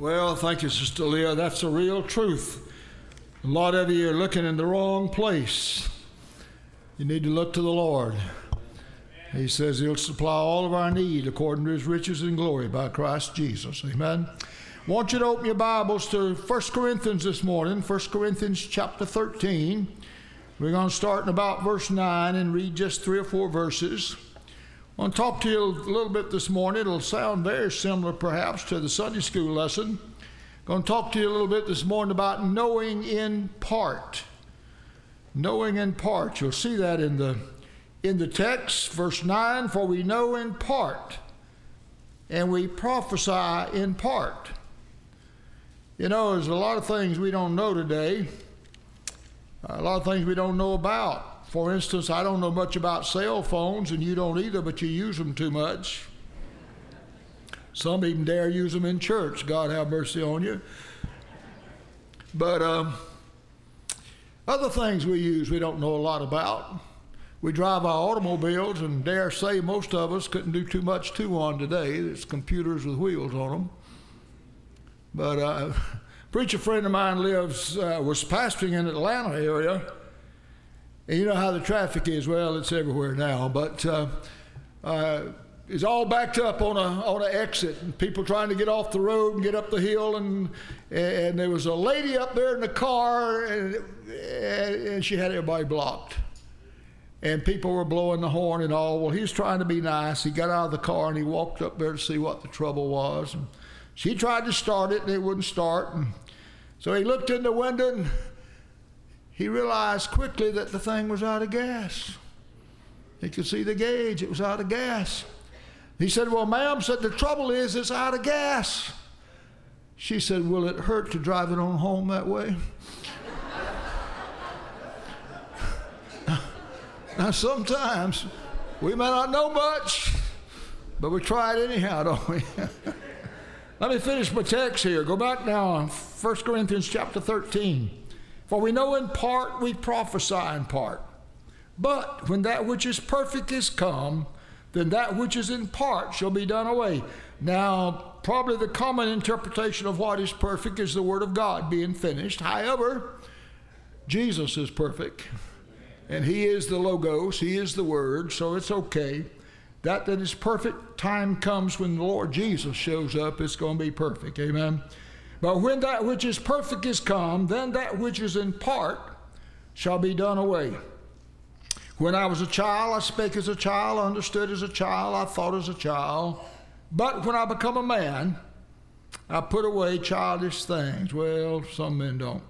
Well, thank you, Sister Leah. That's the real truth. A lot of you are looking in the wrong place. You need to look to the Lord. He says He'll supply all of our need according to His riches and glory by Christ Jesus. Amen. I want you to open your Bibles to 1 Corinthians this morning, 1 Corinthians chapter 13. We're going to start in about verse 9 and read just 3 or 4 verses. I want to talk to you a little bit this morning. It'll sound very similar perhaps to the Sunday school lesson. I'm going to talk to you a little bit this morning about knowing in part. Knowing in part. You'll see that in the text, verse 9, for we know in part, and we prophesy in part. You know, there's a lot of things we don't know today, a lot of things we don't know about. For instance, I don't know much about cell phones, and you don't either, but you use them too much. Some even dare use them in church. God have mercy on you. But other things we use we don't know a lot about. We drive our automobiles, and dare say most of us couldn't do too much to one today. There's computers with wheels on them. But a preacher friend of mine was pastoring in the Atlanta area. And you know how the traffic is. Well, it's everywhere now, but it's all backed up on an exit, and people trying to get off the road and get up the hill, and there was a lady up there in the car, and she had everybody blocked, and people were blowing the horn and all. Well, he was trying to be nice. He got out of the car and he walked up there to see what the trouble was, and she tried to start it and it wouldn't start, and so he looked in the window and he realized quickly that the thing was out of gas. He could see the gauge, it was out of gas. He said, well, ma'am, the trouble is it's out of gas. She said, will it hurt to drive it on home that way? Now, sometimes we may not know much, but we try it anyhow, don't we? Let me finish my text here. Go back now on 1 Corinthians chapter 13. For we know in part, we prophesy in part. But when that which is perfect is come, then that which is in part shall be done away. Now, probably the common interpretation of what is perfect is the Word of God being finished. However, Jesus is perfect, and He is the Logos, He is the Word, so it's okay. That is perfect. Time comes when the Lord Jesus shows up, it's going to be perfect. Amen. But when that which is perfect is come, then that which is in part shall be done away. When I was a child, I spake as a child, I understood as a child, I thought as a child. But when I become a man, I put away childish things. Well, some men don't.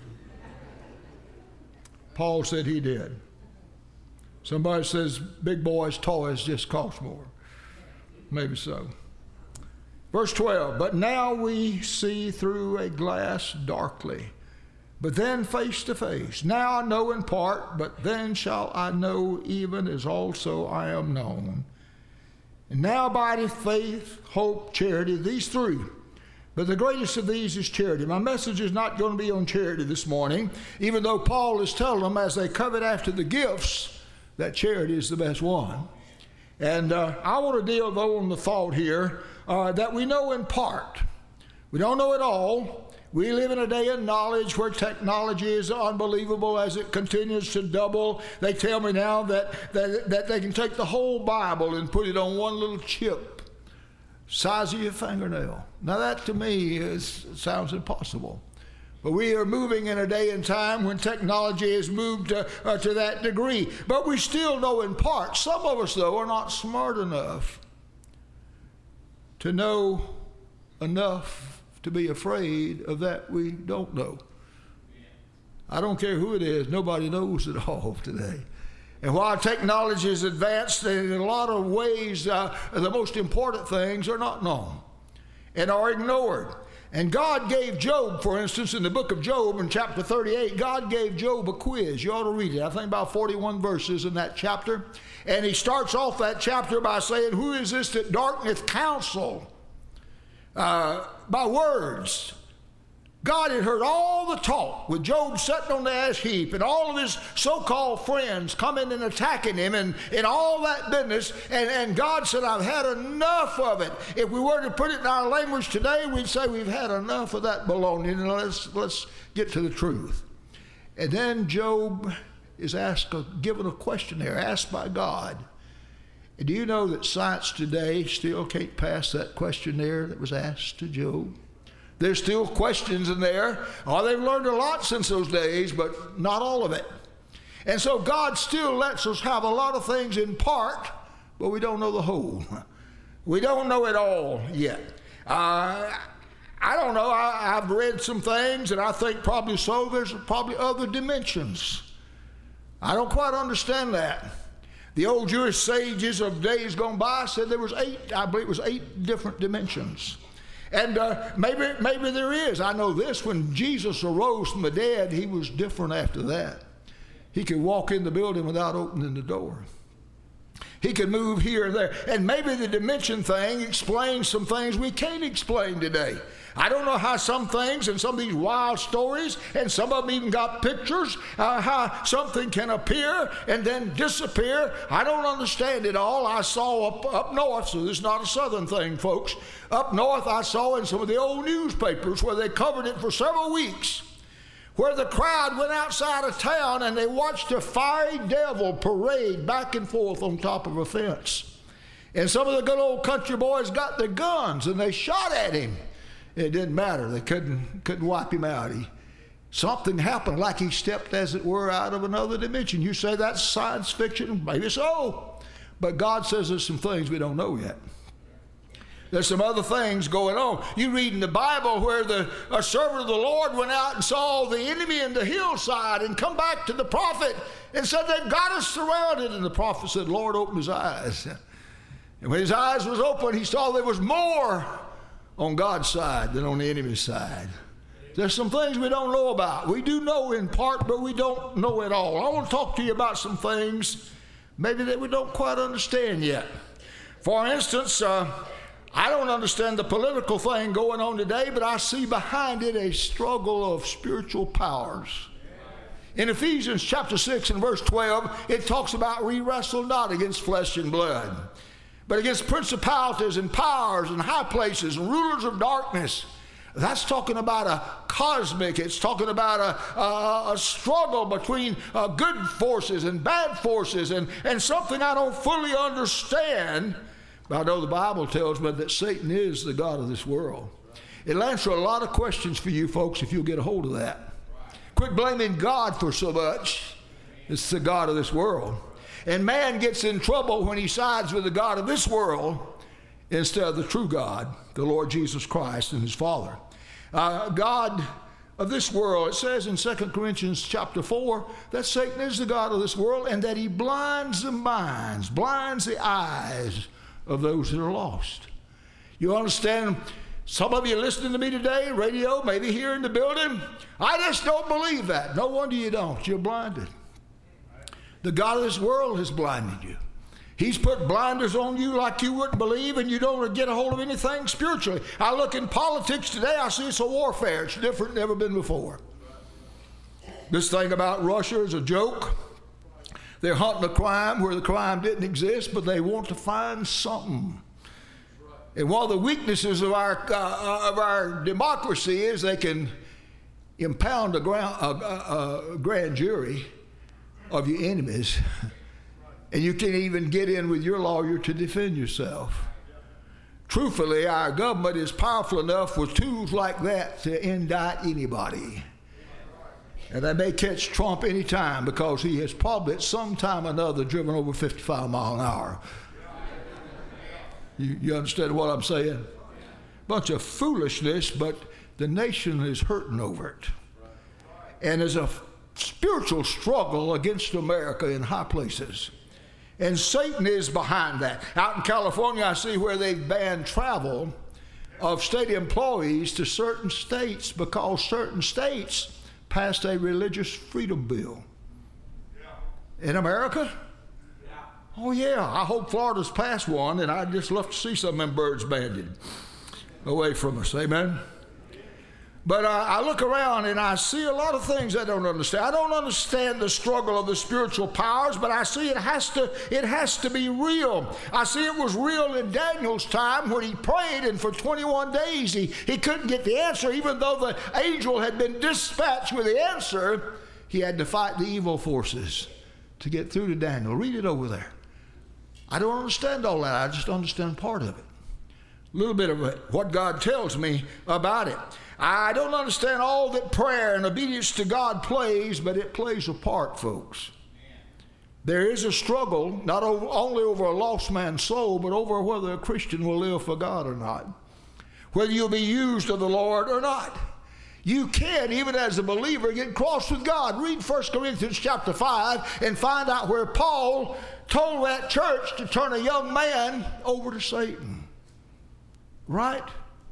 Paul said he did. Somebody says big boys' toys just cost more. Maybe so. Verse 12, but now we see through a glass darkly, but then face to face. Now I know in part, but then shall I know even as also I am known. And now abideth faith, hope, charity, these three. But the greatest of these is charity. My message is not going to be on charity this morning, even though Paul is telling them as they covet after the gifts that charity is the best one. And I want to deal, though, on the thought here that we know in part. We don't know it all. We live in a day of knowledge where technology is unbelievable as it continues to double. They tell me now that they can take the whole Bible and put it on one little chip, size of your fingernail. Now that to me sounds impossible. But we are moving in a day and time when technology has moved to that degree. But we still know in part. Some of us, though, are not smart enough to know enough to be afraid of that we don't know. I don't care who it is. Nobody knows it all today. And while technology is advanced in a lot of ways, the most important things are not known and are ignored. And God gave Job, for instance, in the book of Job in chapter 38, God gave Job a quiz. You ought to read it. I think about 41 verses in that chapter. And he starts off that chapter by saying, who is this that darkeneth counsel by words God had heard all the talk with Job sitting on the ash heap and all of his so-called friends coming and attacking him and all that business. And God said, I've had enough of it. If we were to put it in our language today, we'd say we've had enough of that baloney, and let's get to the truth. And then Job is given a questionnaire asked by God. And do you know that science today still can't pass that questionnaire that was asked to Job? There's still questions in there. Oh, they've learned a lot since those days, but not all of it. And so God still lets us have a lot of things in part, but we don't know the whole. We don't know it all yet. I don't know. I've read some things, and I think probably so. There's probably other dimensions. I don't quite understand that. The old Jewish sages of days gone by said there was 8 different dimensions. And maybe there is. I know this, when Jesus arose from the dead, he was different after that. He could walk in the building without opening the door. He could move here and there. And maybe the dimension thing explains some things we can't explain today. I don't know how some things and some of these wild stories, and some of them even got pictures, how something can appear and then disappear. I don't understand it all. I saw up north, so this is not a southern thing, folks. Up north, I saw in some of the old newspapers where they covered it for several weeks, where the crowd went outside of town and they watched a fiery devil parade back and forth on top of a fence. And some of the good old country boys got their guns and they shot at him. It didn't matter. They couldn't wipe him out. Something happened, like he stepped, as it were, out of another dimension. You say that's science fiction? Maybe so. But God says there's some things we don't know yet. There's some other things going on. You read in the Bible where a servant of the Lord went out and saw the enemy in the hillside and come back to the prophet and said, they've got us surrounded. And the prophet said, Lord, open his eyes. And when his eyes was open, he saw there was more on God's side than on the enemy's side. There's some things we don't know about. We do know in part, but we don't know it all. I want to talk to you about some things maybe that we don't quite understand yet. For instance, I don't understand the political thing going on today, but I see behind it a struggle of spiritual powers. In Ephesians chapter 6 and verse 12, it talks about we wrestle not against flesh and blood, but against principalities and powers and high places and rulers of darkness. That's talking about a cosmic, it's talking about a struggle between good forces and bad forces and something I don't fully understand. But I know the Bible tells me that Satan is the god of this world. It'll answer a lot of questions for you folks if you'll get a hold of that. Quit blaming God for so much. It's the god of this world. And man gets in trouble when he sides with the god of this world instead of the true God, the Lord Jesus Christ and his Father. God of this world, it says in 2 Corinthians chapter 4 that Satan is the god of this world and that he blinds the minds, blinds the eyes of those that are lost. You understand? Some of you listening to me today, radio, maybe here in the building, I just don't believe that. No wonder you don't. You're blinded. The god of this world has blinded you. He's put blinders on you like you wouldn't believe, and you don't get a hold of anything spiritually. I look in politics today, I see it's a warfare. It's different than ever been before. This thing about Russia is a joke. They're hunting a crime where the crime didn't exist, but they want to find something. And one of the weaknesses of our democracy is they can impound a grand jury of your enemies, and you can't even get in with your lawyer to defend yourself. Truthfully, our government is powerful enough with tools like that to indict anybody. And they may catch Trump any time because he has probably at some time or another driven over 55 miles an hour. You understand what I'm saying? Bunch of foolishness, but the nation is hurting over it. And there's a spiritual struggle against America in high places. And Satan is behind that. Out in California, I see where they've banned travel of state employees to certain states because certain states passed a religious freedom bill. In America? Oh, yeah. I hope Florida's passed one, and I'd just love to see some of them birds banded away from us. Amen? But I look around and I see a lot of things I don't understand. I don't understand the struggle of the spiritual powers, but I see it has to be real. I see it was real in Daniel's time when he prayed, and for 21 days he couldn't get the answer. Even though the angel had been dispatched with the answer, he had to fight the evil forces to get through to Daniel. Read it over there. I don't understand all that. I just understand part of it. A little bit of what God tells me about it. I don't understand all that prayer and obedience to God plays, but it plays a part, folks. There is a struggle, not only over a lost man's soul, but over whether a Christian will live for God or not, whether you'll be used of the Lord or not. You can, even as a believer, get cross with God. Read 1 Corinthians chapter 5 and find out where Paul told that church to turn a young man over to Satan. Right?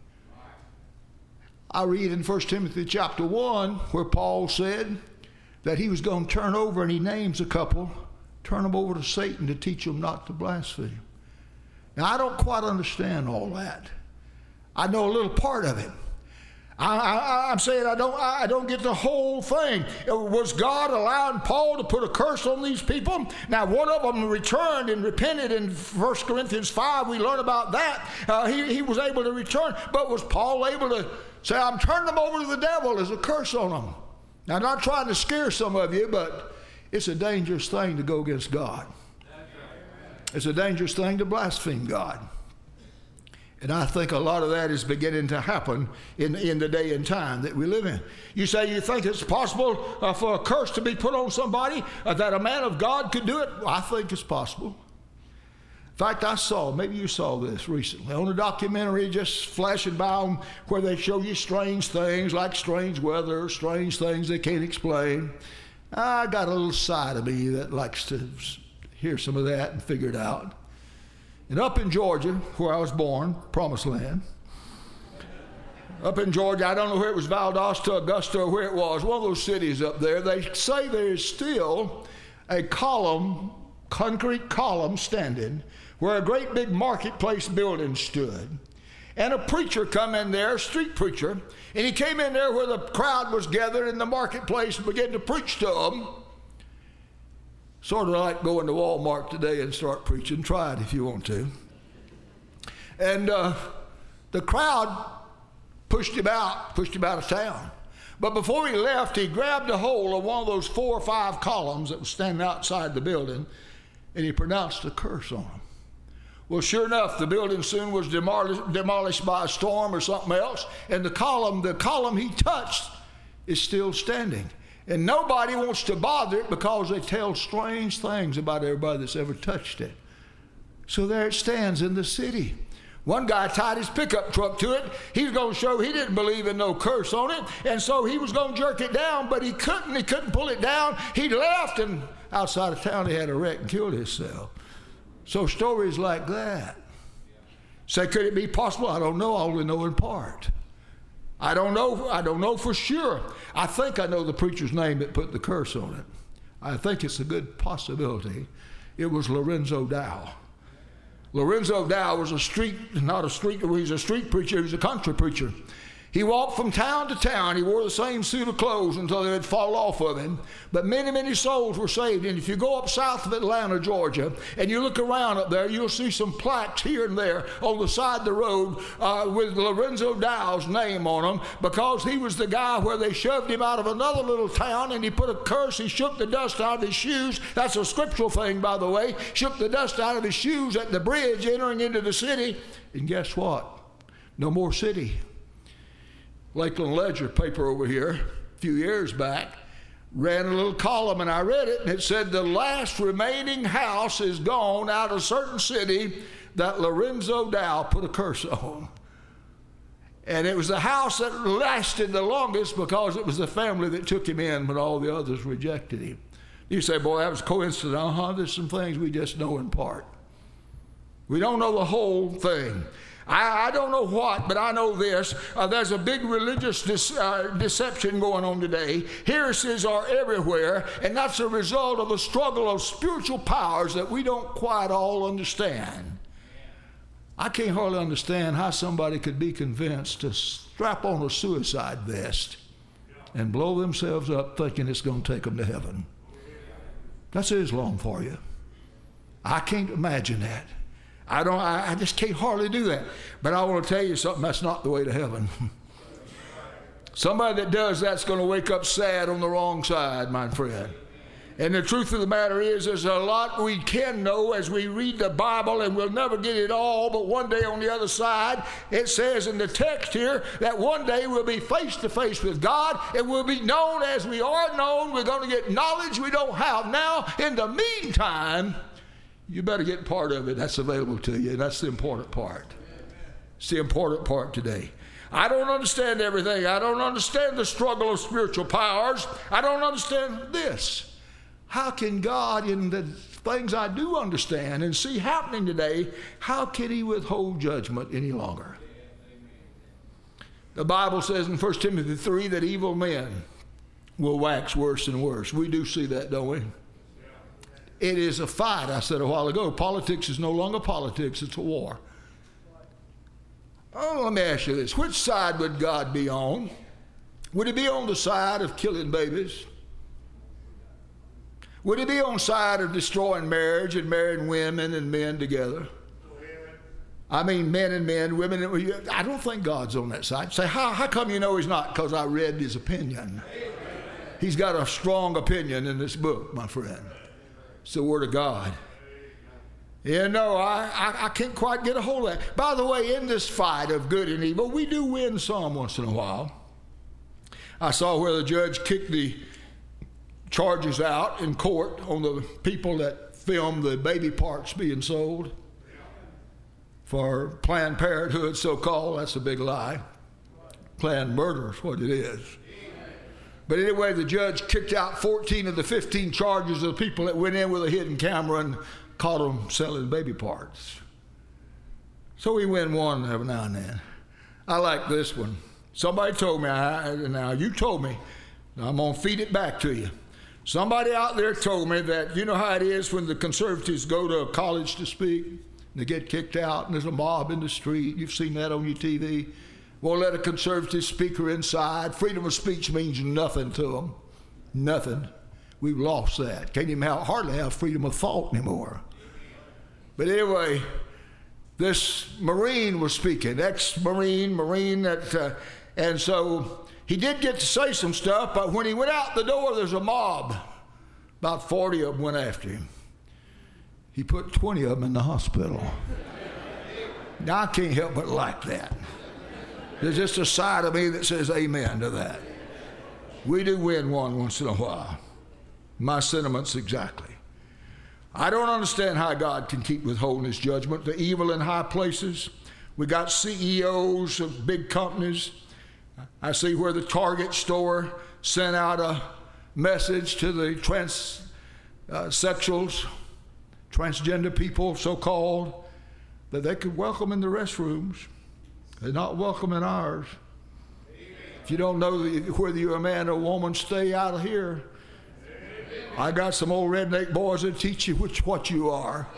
I read in 1 Timothy chapter 1 where Paul said that he was going to turn over, and he names a couple, turn them over to Satan to teach them not to blaspheme. Now, I don't quite understand all that. I know a little part of it. I'm saying I don't get the whole thing. Was God allowing Paul to put a curse on these people? Now, one of them returned and repented in 1 Corinthians 5. We learn about that. He was able to return. But was Paul able to say, I'm turning them over to the devil as a curse on them? Now, I'm not trying to scare some of you, but it's a dangerous thing to go against God. It's a dangerous thing to blaspheme God. And I think a lot of that is beginning to happen in the day and time that we live in. You say you think it's possible for a curse to be put on somebody, that a man of God could do it? Well, I think it's possible. In fact, maybe you saw this recently, on a documentary just flashing by on where they show you strange things like strange weather, strange things they can't explain. I got a little side of me that likes to hear some of that and figure it out. And up in Georgia, where I was born, Promised Land, up in Georgia, I don't know where it was, Valdosta, Augusta, or where it was, one of those cities up there, they say there is still a concrete column standing where a great big marketplace building stood. And a preacher come in there, a street preacher, and he came in there where the crowd was gathered in the marketplace and began to preach to them. Sort of like going to Walmart today and start preaching. Try it if you want to. And the crowd pushed him out of town. But before he left, he grabbed a hold of one of those 4 or 5 columns that was standing outside the building, and he pronounced a curse on them. Well, sure enough, the building soon was demolished by a storm or something else, and the column he touched is still standing. And nobody wants to bother it because they tell strange things about everybody that's ever touched it. So there it stands in the city. One guy tied his pickup truck to it. He was going to show he didn't believe in no curse on it. And so he was going to jerk it down, but he couldn't. He couldn't pull it down. He left, and outside of town he had a wreck and killed himself. So stories like that. Say, could it be possible? I don't know. I only know in part. I don't know for sure. I think I know the preacher's name that put the curse on it. I think it's a good possibility. It was Lorenzo Dow. Lorenzo Dow was he was a street preacher, he was a country preacher. He walked from town to town. He wore the same suit of clothes until they would fall off of him. But many, many souls were saved. And if you go up south of Atlanta, Georgia, and you look around up there, you'll see some plaques here and there on the side of the road with Lorenzo Dow's name on them, because he was the guy where they shoved him out of another little town and he put a curse. He shook the dust out of his shoes. That's a scriptural thing, by the way. Shook the dust out of his shoes at the bridge entering into the city. And guess what? No more city. Lakeland Ledger paper over here a few years back ran a little column, and I read it, and it said the last remaining house is gone out of a certain city that Lorenzo Dow put a curse on. And it was the house that lasted the longest because it was the family that took him in when all the others rejected him. You say, boy, that was coincidence. There's some things we just know in part. We don't know the whole thing. I don't know what, but I know this. There's a big religious deception going on today. Heresies are everywhere, and that's a result of a struggle of spiritual powers that we don't quite all understand. I can't hardly understand how somebody could be convinced to strap on a suicide vest and blow themselves up thinking it's going to take them to heaven. That's Islam for you. I can't imagine that. I just can't hardly do that. But I want to tell you something, that's not the way to heaven. Somebody that does that's going to wake up sad on the wrong side, my friend. And the truth of the matter is, there's a lot we can know as we read the Bible, and we'll never get it all, but one day on the other side, it says in the text here that one day we'll be face to face with God, and we'll be known as we are known. We're going to get knowledge we don't have now. In the meantime, you better get part of it. That's available to you, and that's the important part. It's the important part today. I don't understand everything. I don't understand the struggle of spiritual powers. I don't understand this. How can God, in the things I do understand and see happening today, how can he withhold judgment any longer? The Bible says in 1 Timothy 3 that evil men will wax worse and worse. We do see that, don't we? It is a fight. I said a while ago, politics is no longer politics, it's a war. Oh, let me ask you this. Which side would God be on? Would he be on the side of killing babies? Would he be on the side of destroying marriage and marrying women and men together? I mean, men and men, women. I don't think God's on that side. Say, how come you know he's not? Because I read his opinion. He's got a strong opinion in this book, my friend. It's the Word of God. Yeah, no, I can't quite get a hold of that. By the way, in this fight of good and evil, we do win some once in a while. I saw where the judge kicked the charges out in court on the people that filmed the baby parts being sold for Planned Parenthood, so-called. That's a big lie. Planned murder is what it is. But anyway, the judge kicked out 14 of the 15 charges of the people that went in with a hidden camera and caught them selling baby parts. So we win one every now and then. I like this one. Somebody told me, now you told me, I'm going to feed it back to you. Somebody out there told me that, you know how it is when the conservatives go to a college to speak, and they get kicked out, and there's a mob in the street. You've seen that on your TV. Won't let a conservative speaker inside. Freedom of speech means nothing to them. Nothing. We've lost that. Can't even hardly have freedom of thought anymore. But anyway, this Marine was speaking, ex-Marine that, and so he did get to say some stuff, but when he went out the door, there's a mob. About 40 of them went after him. He put 20 of them in the hospital. Now, I can't help but like that. There's just a side of me that says amen to that. We do win one once in a while. My sentiments exactly. I don't understand how God can keep withholding his judgment. The evil in high places. We got CEOs of big companies. I see where the Target store sent out a message to the transsexuals, transgender people, so-called, that they could welcome in the restrooms. They're not welcome in ours. If you don't know whether you're a man or a woman, stay out of here. I got some old redneck boys that teach you what you are.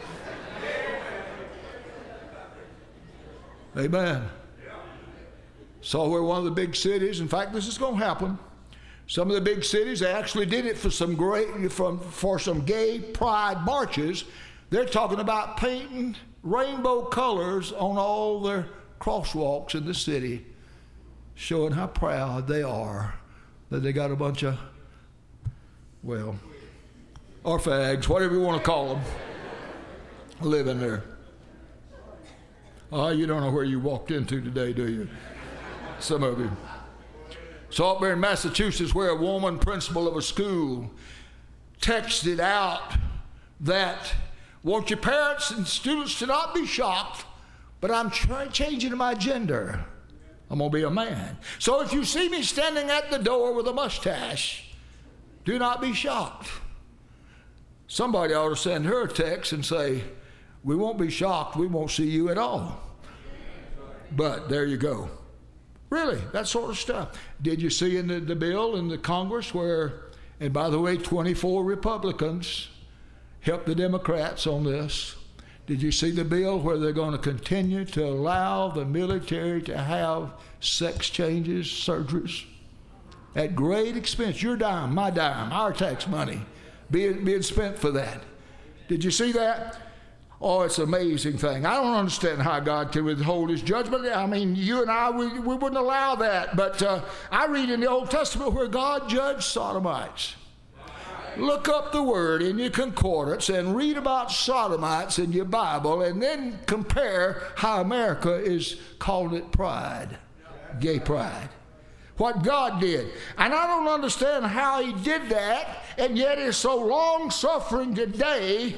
Amen. Saw where one of the big cities, in fact, this is going to happen. Some of the big cities, they actually did it for some gay pride marches. They're talking about painting rainbow colors on all their crosswalks in the city, showing how proud they are that they got a bunch of, well, or fags, whatever you want to call them, living there. Oh, you don't know where you walked into today, do you? Some of you. Saw up there in Massachusetts where a woman principal of a school texted out that, want your parents and students to not be shocked, but I'm changing my gender. I'm going to be a man. So if you see me standing at the door with a mustache, do not be shocked. Somebody ought to send her a text and say, we won't be shocked, we won't see you at all. But there you go. Really, that sort of stuff. Did you see in the bill in the Congress where, and by the way, 24 Republicans helped the Democrats on this. Did you see the bill where they're going to continue to allow the military to have sex changes, surgeries, at great expense? Your dime, my dime, our tax money being spent for that. Did you see that? Oh, it's an amazing thing. I don't understand how God can withhold his judgment. I mean, you and I, we wouldn't allow that. But I read in the Old Testament where God judged sodomites. Look up the word in your concordance and read about sodomites in your Bible, and then compare how America is calling it pride, gay pride. What God did. And I don't understand how he did that, and yet is so long-suffering today.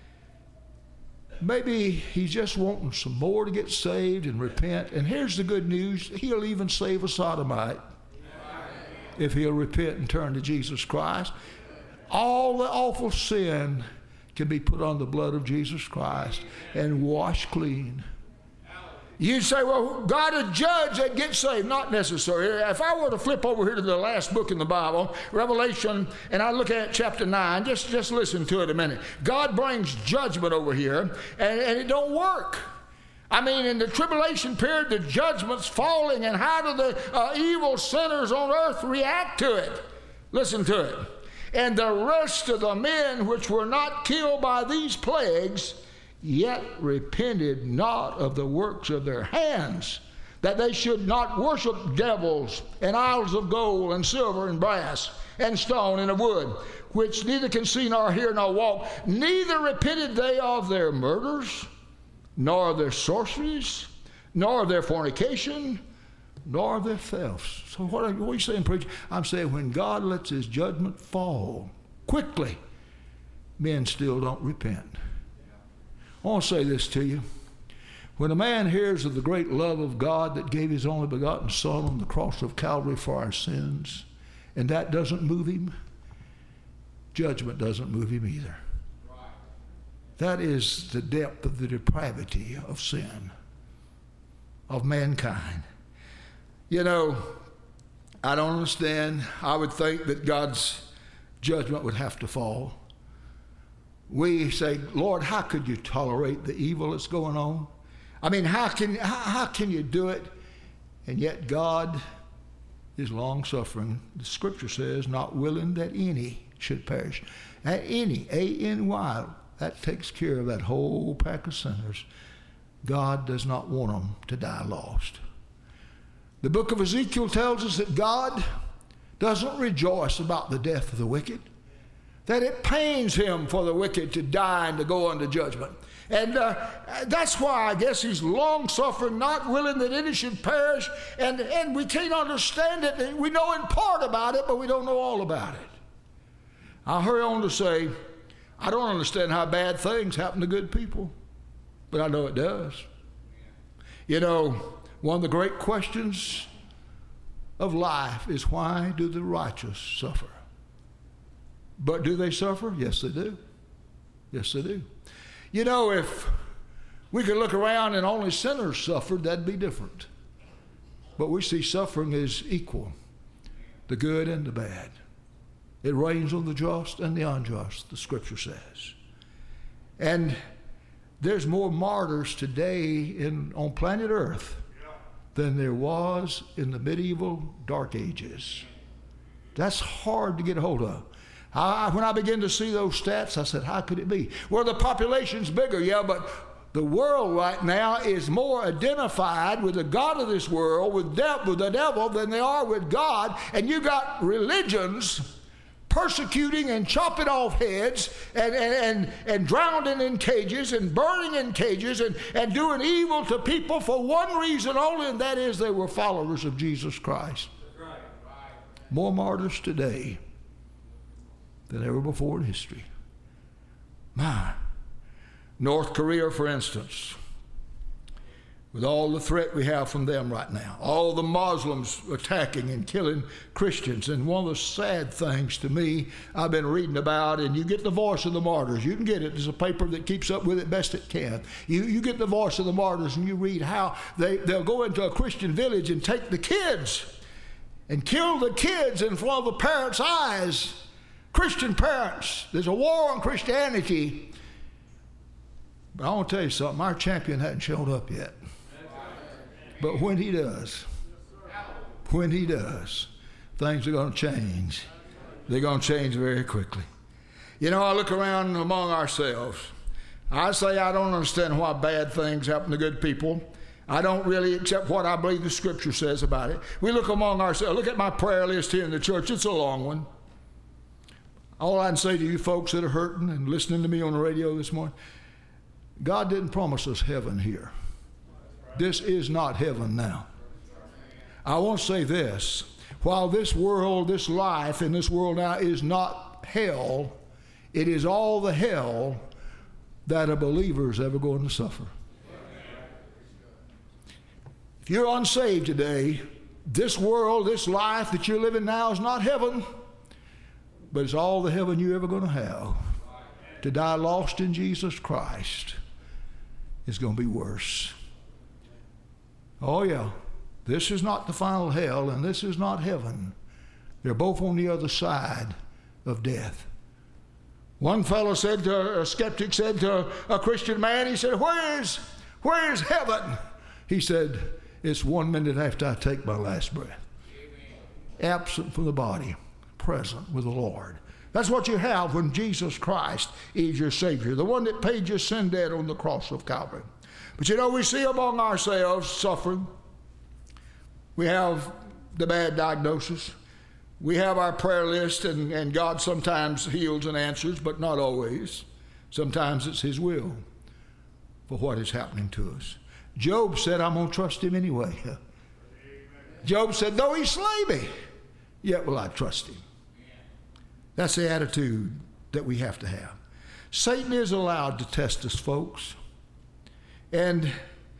Maybe he's just wanting some more to get saved and repent. And here's the good news. He'll even save a sodomite if he'll repent and turn to Jesus Christ. All the awful sin can be put on the blood of Jesus Christ and washed clean. You say, well, God is judge that gets saved. Not necessary. If I were to flip over here to the last book in the Bible, Revelation, and I look at chapter 9, just listen to it a minute. God brings judgment over here, and it don't work. I mean, in the tribulation period, the judgment's falling, and how do the evil sinners on earth react to it? Listen to it. And the rest of the men which were not killed by these plagues yet repented not of the works of their hands, that they should not worship devils and idols of gold and silver and brass and stone and of wood, which neither can see nor hear nor walk. Neither repented they of their murders, nor of their sorceries, nor of their fornication, nor of their thefts. So what are you saying, preacher? I'm saying when God lets his judgment fall quickly, men still don't repent. I want to say this to you. When a man hears of the great love of God that gave his only begotten Son on the cross of Calvary for our sins, and that doesn't move him, judgment doesn't move him either. That is the depth of the depravity of sin, of mankind. You know, I don't understand. I would think that God's judgment would have to fall. We say, Lord, how could you tolerate the evil that's going on? I mean, how can you do it? And yet God is long-suffering. The Scripture says, not willing that any should perish. That any, A-N-Y, that takes care of that whole pack of sinners. God does not want them to die lost. The book of Ezekiel tells us that God doesn't rejoice about the death of the wicked, that it pains him for the wicked to die and to go unto judgment. And that's why I guess he's long-suffering, not willing that any should perish. And we can't understand it. We know in part about it, but we don't know all about it. I'll hurry on to say, I don't understand how bad things happen to good people, but I know it does. You know, one of the great questions of life is, why do the righteous suffer? But do they suffer? Yes, they do. Yes, they do. You know, if we could look around and only sinners suffered, that'd be different. But we see suffering is equal, the good and the bad. It rains on the just and the unjust, the Scripture says. And there's more martyrs today on planet Earth than there was in the medieval dark ages. That's hard to get a hold of. When I began to see those stats, I said, how could it be? Well, the population's bigger, yeah, but the world right now is more identified with the God of this world, with the devil, than they are with God. And you got religions persecuting and chopping off heads and drowning in cages and burning in cages and doing evil to people for one reason only, and that is they were followers of Jesus Christ. More martyrs today than ever before in history. My, North Korea, for instance, with all the threat we have from them right now, all the Muslims attacking and killing Christians. And one of the sad things to me I've been reading about, and you get the Voice of the Martyrs. You can get it. There's a paper that keeps up with it best it can. You get the Voice of the Martyrs and you read how they'll go into a Christian village and take the kids and kill the kids in front of the parents' eyes. Christian parents. There's a war on Christianity. But I want to tell you something. Our champion hadn't shown up yet. But when he does, things are going to change. They're going to change very quickly. You know, I look around among ourselves. I say I don't understand why bad things happen to good people. I don't really accept what I believe the Scripture says about it. We look among ourselves. Look at my prayer list here in the church. It's a long one. All I can say to you folks that are hurting and listening to me on the radio this morning, God didn't promise us heaven here. This is not heaven now. I want to say this. While this world, this life in this world now is not hell, it is all the hell that a believer is ever going to suffer. If you're unsaved today, this world, this life that you're living now is not heaven, but it's all the heaven you're ever going to have. To die lost in Jesus Christ is going to be worse. Oh yeah, this is not the final hell and this is not heaven. They're both on the other side of death. One fellow said to a skeptic, said to a Christian man, he said, where is heaven? He said, it's 1 minute after I take my last breath. Absent from the body, present with the Lord. That's what you have when Jesus Christ is your Savior, the one that paid your sin debt on the cross of Calvary. But you know, we see among ourselves suffering. We have the bad diagnosis. We have our prayer list, and God sometimes heals and answers, but not always. Sometimes it's His will for what is happening to us. Job said, I'm going to trust Him anyway. Job said, though He slay me, yet will I trust Him. That's the attitude that we have to have. Satan is allowed to test us, folks. And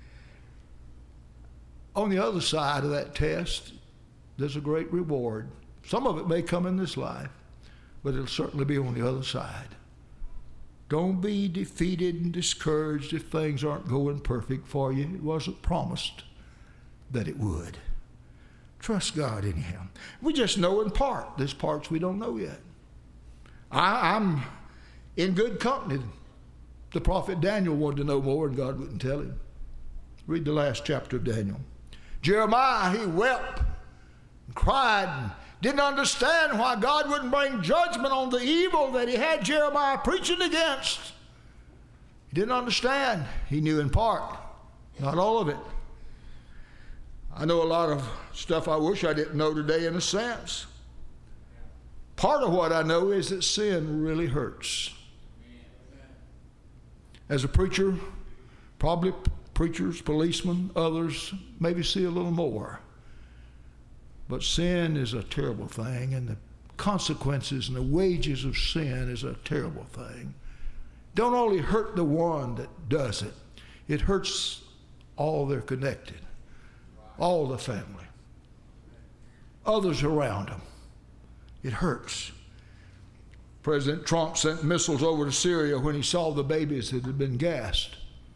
on the other side of that test, there's a great reward. Some of it may come in this life, but it'll certainly be on the other side. Don't be defeated and discouraged if things aren't going perfect for you. It wasn't promised that it would. Trust God anyhow. We just know in part. There's parts we don't know yet. I'm in good company. The prophet Daniel wanted to know more, and God wouldn't tell him. Read the last chapter of Daniel. Jeremiah, he wept and cried and didn't understand why God wouldn't bring judgment on the evil that he had Jeremiah preaching against. He didn't understand. He knew in part, not all of it. I know a lot of stuff I wish I didn't know today in a sense. Part of what I know is that sin really hurts. As a preacher, probably preachers, policemen, others maybe see a little more. But sin is a terrible thing, and the consequences and the wages of sin is a terrible thing. Don't only hurt the one that does it, it hurts all they're connected, all the family, others around them. It hurts. President Trump sent missiles over to Syria when he saw the babies that had been gassed.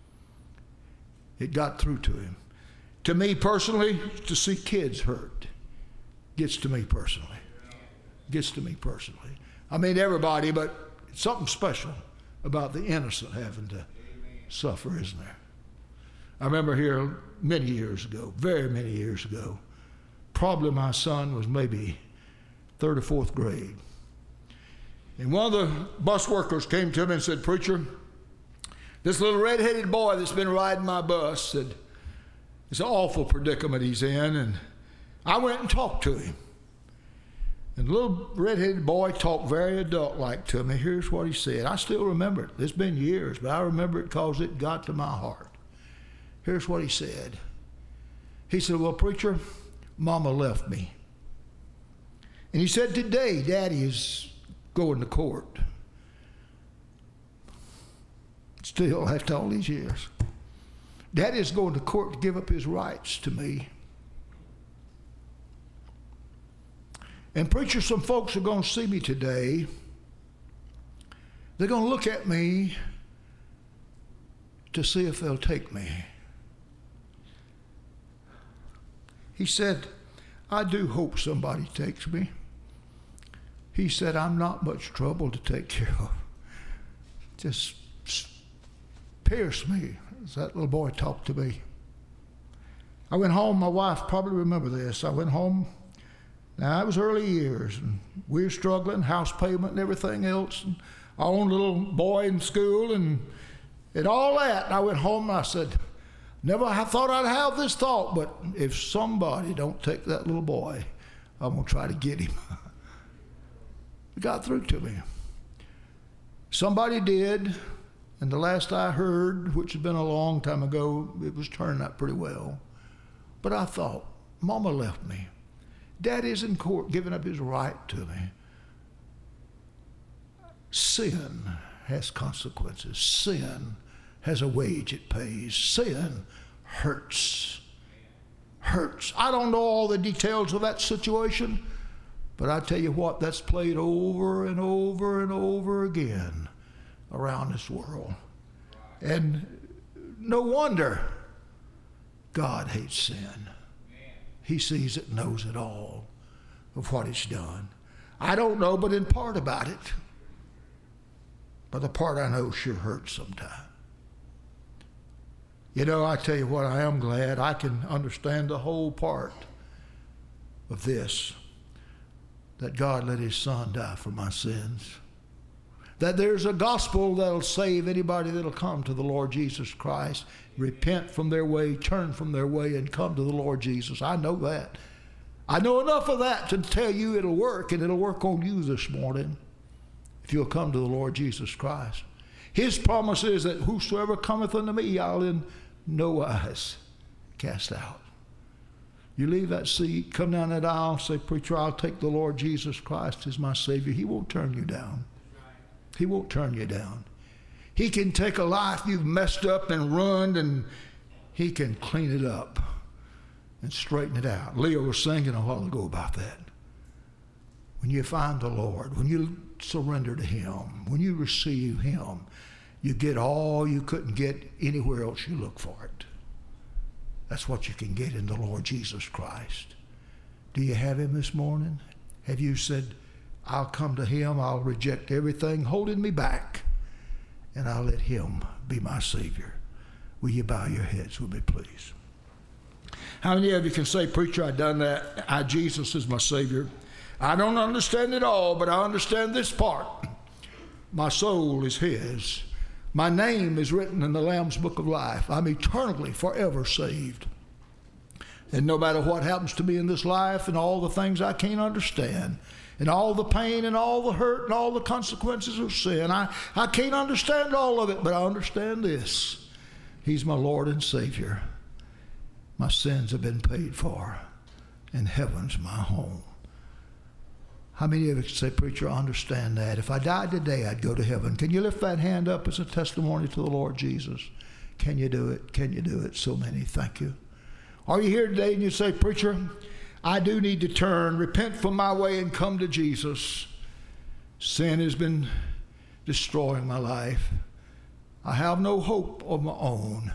It got through to him. To me personally, to see kids hurt gets to me personally. Gets to me personally. I mean everybody, but something special about the innocent having to suffer, isn't there? I remember here many years ago, very many years ago, probably my son was maybe third or fourth grade. And one of the bus workers came to me and said, "Preacher, this little red-headed boy that's been riding my bus said, it's an awful predicament he's in." And I went and talked to him. And the little red-headed boy talked very adult-like to me. Here's what he said. I still remember it. It's been years, but I remember it because it got to my heart. Here's what he said. He said, "Well, preacher, Mama left me." And he said, "Today, Daddy is going to court." Still, after all these years, Daddy is going to court to give up his rights to me. And preacher, some folks are going to see me today. They're going to look at me to see if they'll take me. He said, "I do hope somebody takes me." He said, "I'm not much trouble to take care of. Just pierced me as that little boy talked to me. I went home, my wife probably remember this. I went home, now it was early years, and we were struggling, house payment and everything else, and our own little boy in school and all that. And I went home and I said, never I thought I'd have this thought, but if somebody don't take that little boy, I'm going to try to get him. It got through to me. Somebody did, and the last I heard, which had been a long time ago, it was turning out pretty well. But I thought, Mama left me. Daddy's in court giving up his right to me. Sin has consequences. Sin has a wage it pays. Sin hurts. Hurts. I don't know all the details of that situation, but I tell you what, that's played over and over and over again around this world. And no wonder God hates sin. He sees it, knows it all of what it's done. I don't know but in part about it. But the part I know sure hurts sometimes. You know, I tell you what, I am glad I can understand the whole part of this, that God let his son die for my sins. That there's a gospel that'll save anybody that'll come to the Lord Jesus Christ, repent from their way, turn from their way, and come to the Lord Jesus. I know that. I know enough of that to tell you it'll work, and it'll work on you this morning if you'll come to the Lord Jesus Christ. His promise is that whosoever cometh unto me, I'll in no wise cast out. You leave that seat, come down that aisle, say, preacher, I'll take the Lord Jesus Christ as my Savior. He won't turn you down. He won't turn you down. He can take a life you've messed up and ruined, and he can clean it up and straighten it out. Leo was singing a while ago about that. When you find the Lord, when you surrender to him, when you receive him, you get all you couldn't get anywhere else you look for it. That's what you can get in the Lord Jesus Christ. Do you have him this morning? Have you said, I'll come to him, I'll reject everything holding me back, and I'll let him be my Savior? Will you bow your heads with me, please? How many of you can say, preacher, I've done that. Jesus is my Savior. I don't understand it all, but I understand this part. My soul is his. My name is written in the Lamb's Book of Life. I'm eternally, forever saved. And no matter what happens to me in this life and all the things I can't understand, and all the pain and all the hurt and all the consequences of sin, I can't understand all of it, but I understand this. He's my Lord and Savior. My sins have been paid for, and heaven's my home. How many of you say, preacher, I understand that. If I died today, I'd go to heaven. Can you lift that hand up as a testimony to the Lord Jesus? Can you do it? Can you do it? So many. Thank you. Are you here today and you say, preacher, I do need to turn, repent from my way, and come to Jesus. Sin has been destroying my life. I have no hope of my own.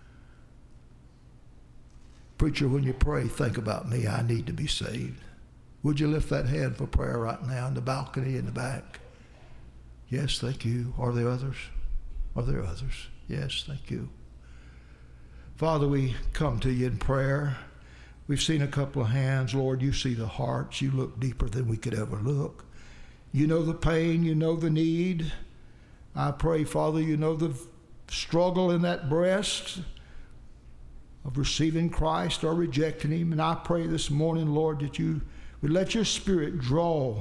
Preacher, when you pray, think about me. I need to be saved. Would you lift that hand for prayer right now in the balcony in the back? Yes, thank you. Are there others? Are there others? Yes, thank you. Father, we come to you in prayer. We've seen a couple of hands. Lord, you see the hearts. You look deeper than we could ever look. You know the pain. You know the need. I pray, Father, you know the struggle in that breast of receiving Christ or rejecting him. And I pray this morning, Lord, that you would let your Spirit draw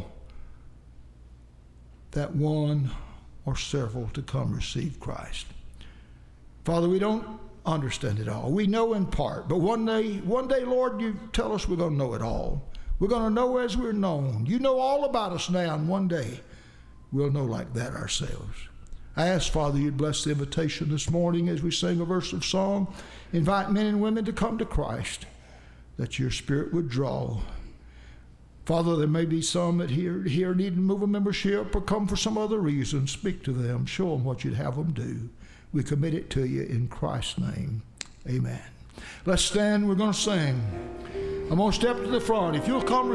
that one or several to come receive Christ. Father, we don't understand it all. We know in part, but one day, Lord, you tell us we're going to know it all. We're going to know as we're known. You know all about us now, and one day we'll know like that ourselves. I ask, Father, you'd bless the invitation this morning as we sing a verse of song. Invite men and women to come to Christ, that your Spirit would draw. Father, there may be some that here need to move a membership or come for some other reason. Speak to them. Show them what you'd have them do. We commit it to you in Christ's name. Amen. Let's stand. We're going to sing. I'm going to step to the front. If you'll come